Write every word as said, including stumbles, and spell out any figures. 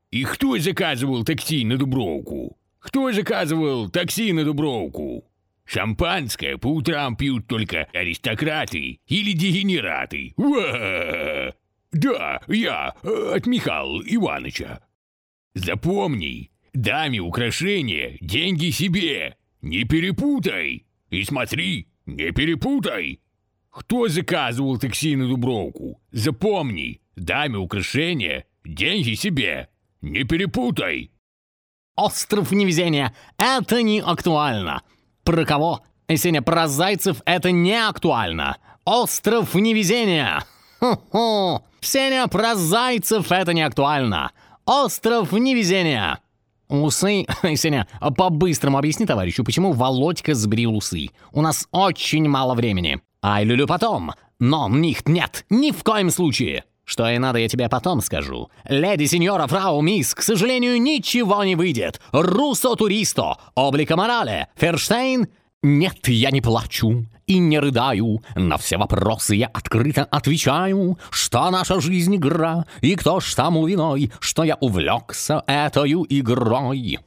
И кто заказывал такси на Дубровку? Кто заказывал такси на Дубровку? Шампанское по утрам пьют только аристократы или дегенераты. Ва! Да, я от Михаила Ивановича. Запомни, даме украшения, деньги себе. Не перепутай. И смотри, не перепутай. Кто заказывал такси на Дубровку? Запомни, даме украшения, деньги себе. Не перепутай. Остров невезения – это не актуально. Про кого? Сеня, про зайцев это не актуально. Остров невезения. Хо-хо. Сеня, про зайцев это не актуально. Остров невезения. Усы, Сеня, по-быстрому объясни товарищу, почему Володька сбрил усы. У нас очень мало времени. Ай, люлю потом. Но них нет, ни в коем случае. Что и надо, я тебе потом скажу. Леди, сеньора, фрау, мисс, к сожалению, ничего не выйдет. Руссо туристо, облика морали, Ферштейн. Нет, я не плачу и не рыдаю. На все вопросы я открыто отвечаю, что наша жизнь игра, и кто ж тому виной, что я увлекся этою игрой.